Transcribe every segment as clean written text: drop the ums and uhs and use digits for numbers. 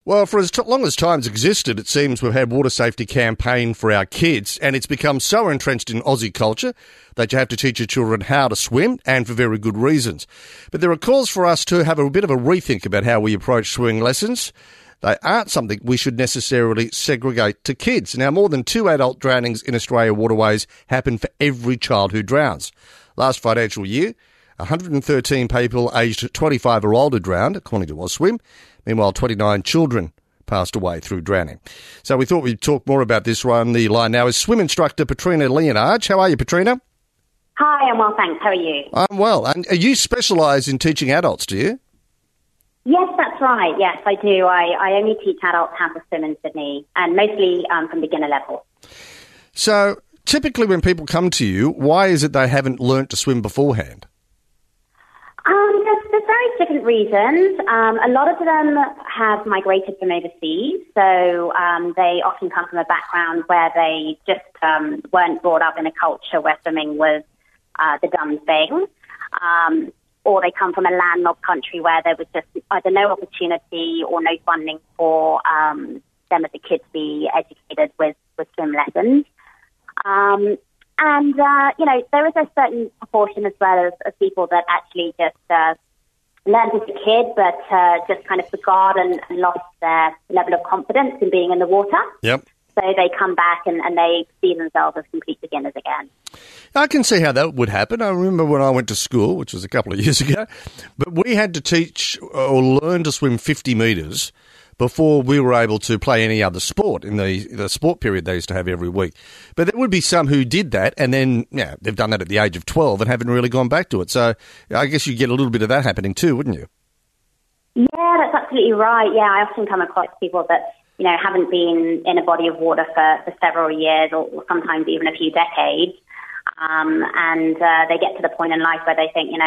Well, for as long as time's existed, it seems we've had water safety campaign for our kids, and it's become so entrenched in Aussie culture that you have to teach your children how to swim, and for very good reasons. But there are calls for us to have a bit of a rethink about how we approach swimming lessons. They aren't something we should necessarily segregate to kids. Now, more than 2 adult drownings in Australia waterways happen for every child who drowns. Last financial year, 113 people aged 25 or older drowned, according to Ausswim. Meanwhile, 29 children passed away through drowning. So we thought we'd talk more about this. On the line now is swim instructor Patrina Leonard. How are you, Patrina? Hi, I'm well, thanks. How are you? I'm well. And you specialise in teaching adults, do you? Yes, that's right. Yes, I do. I only teach adults how to swim in Sydney, and mostly from beginner level. So typically when people come to you, why is it they haven't learnt to swim beforehand? There's various different reasons. A lot of them have migrated from overseas, so they often come from a background where they just weren't brought up in a culture where swimming was the done thing, or they come from a landlocked country where there was just either no opportunity or no funding for them as a kid to be educated with swim lessons. And, there is a certain proportion as well of people that actually just learned as a kid but just kind of forgot and lost their level of confidence in being in the water. Yep. So they come back and they see themselves as complete beginners again. I can see how that would happen. I remember when I went to school, which was a couple of years ago, but we had to teach or learn to swim 50 metres before we were able to play any other sport in the sport period they used to have every week. But there would be some who did that and then they've done that at the age of 12 and haven't really gone back to it. So I guess you get a little bit of that happening too, wouldn't you? Yeah, that's absolutely right. Yeah, I often come across people that, haven't been in a body of water for several years or sometimes even a few decades. And they get to the point in life where they think,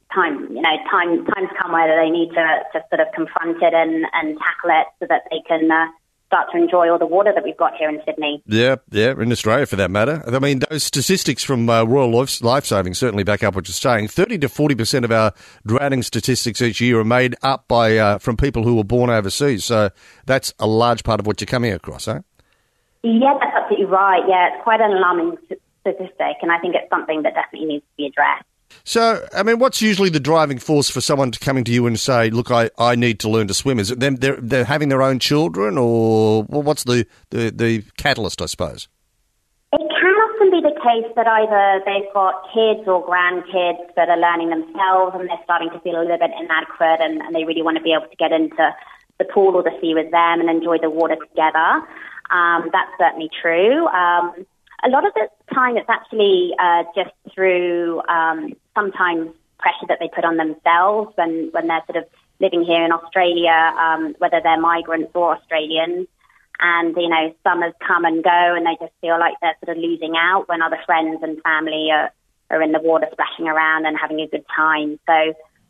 time's come where they need to sort of confront it and tackle it so that they can start to enjoy all the water that we've got here in Sydney. Yeah, in Australia for that matter. I mean, those statistics from Royal Lifesaving certainly back up what you're saying. 30 to 40% of our drowning statistics each year are made up by from people who were born overseas. So that's a large part of what you're coming across, eh? Yeah, that's absolutely right. Yeah, it's quite an alarming statistic, and I think it's something that definitely needs to be addressed. So, I mean, what's usually the driving force for someone coming to you and say, look, I need to learn to swim? Is it them they're having their own children, or what's the catalyst, I suppose? It can often be the case that either they've got kids or grandkids that are learning themselves and they're starting to feel a little bit inadequate and they really want to be able to get into the pool or the sea with them and enjoy the water together. That's certainly true. A lot of the time it's actually just through sometimes pressure that they put on themselves when they're sort of living here in Australia, whether they're migrants or Australians. And, summers come and go and they just feel like they're sort of losing out when other friends and family are in the water splashing around and having a good time. So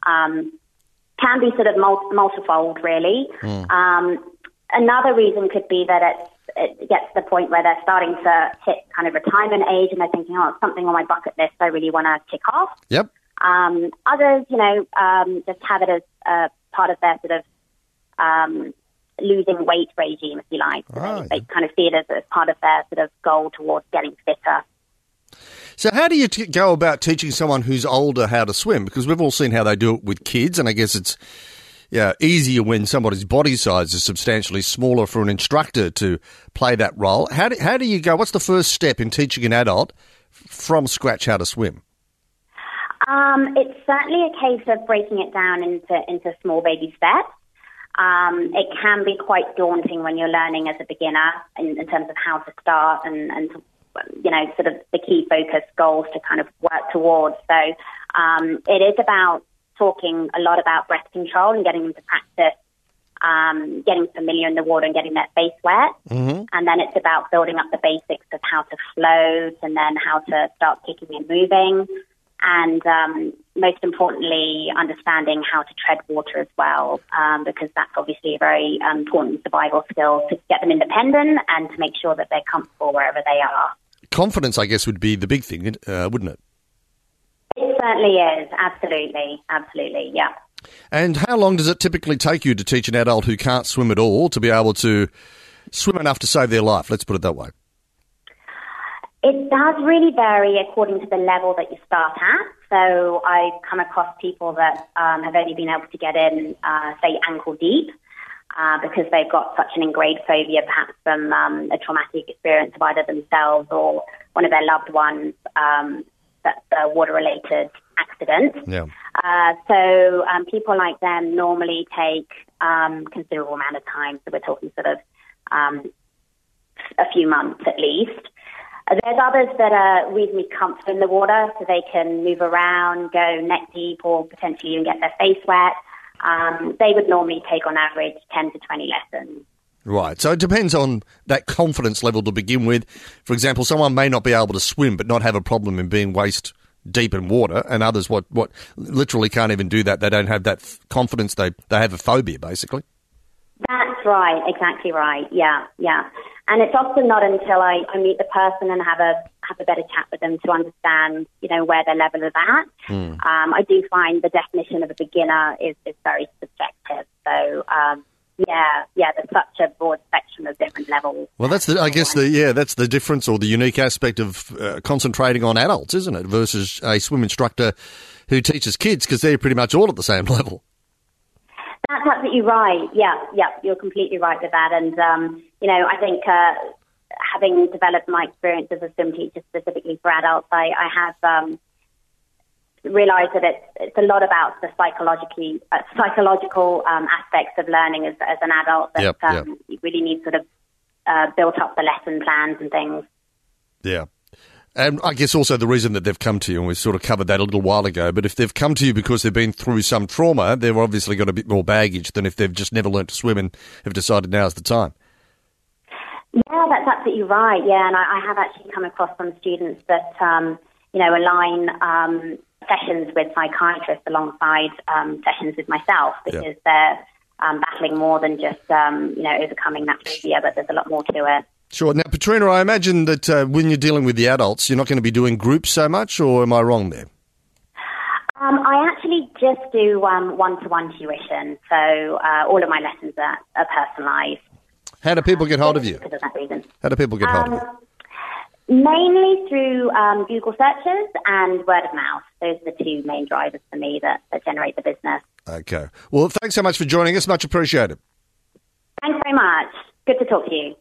can be sort of multifold, really. Another reason could be that it gets to the point where they're starting to hit kind of retirement age and they're thinking, it's something on my bucket list I really want to tick off. Yep. Others, just have it as part of their sort of losing weight regime, if you like. So they kind of see it as part of their sort of goal towards getting fitter. So how do you go about teaching someone who's older how to swim? Because we've all seen how they do it with kids, and I guess it's easier when somebody's body size is substantially smaller for an instructor to play that role. How do you go? What's the first step in teaching an adult from scratch how to swim? It's certainly a case of breaking it down into small baby steps. It can be quite daunting when you're learning as a beginner in terms of how to start and sort of the key focus goals to kind of work towards. So it is about talking a lot about breath control and getting them to practice getting familiar in the water and getting their face wet. Mm-hmm. And then it's about building up the basics of how to float and then how to start kicking and moving. And most importantly, understanding how to tread water as well, because that's obviously a very important survival skill to get them independent and to make sure that they're comfortable wherever they are. Confidence, I guess, would be the big thing, wouldn't it? It certainly is. Absolutely. Yeah. And how long does it typically take you to teach an adult who can't swim at all to be able to swim enough to save their life? Let's put it that way. It does really vary according to the level that you start at. So I've come across people that have only been able to get in, say, ankle deep, because they've got such an ingrained phobia, perhaps from a traumatic experience of either themselves or one of their loved ones, that's a water-related accident. Yeah. So people like them normally take considerable amount of time. So we're talking sort of a few months at least. There's others that are reasonably comfortable in the water, so they can move around, go neck deep, or potentially even get their face wet. They would normally take, on average, 10 to 20 lessons. Right, so it depends on that confidence level to begin with. For example, someone may not be able to swim but not have a problem in being waist deep in water, and others what literally can't even do that. They don't have that confidence. They have a phobia, basically. That's right, exactly right. Yeah. And it's often not until I meet the person and have a better chat with them to understand, where their level is at. I do find the definition of a beginner is very subjective. So, there's such a broad spectrum of different levels. Well, that's the difference or the unique aspect of concentrating on adults, isn't it, versus a swim instructor who teaches kids, because they're pretty much all at the same level. That's absolutely right. Yeah, you're completely right with that. And, I think having developed my experience as a swim teacher specifically for adults, I have realised that it's a lot about the psychological aspects of learning as an adult that you really need sort of built up the lesson plans and things. Yeah. And I guess also the reason that they've come to you, and we sort of covered that a little while ago, but if they've come to you because they've been through some trauma, they've obviously got a bit more baggage than if they've just never learnt to swim and have decided now's the time. Yeah, that's absolutely right. Yeah, and I have actually come across some students that, align sessions with psychiatrists alongside sessions with myself, because they're battling more than just, overcoming that phobia, but there's a lot more to it. Sure. Now, Petrina, I imagine that when you're dealing with the adults, you're not going to be doing groups so much, or am I wrong there? I actually just do one-to-one tuition, so all of my lessons are personalised. How do people get hold of you? Because of that reason. How do people get hold of you? Mainly through Google searches and word of mouth. Those are the two main drivers for me that generate the business. Okay. Well, thanks so much for joining us. Much appreciated. Thanks very much. Good to talk to you.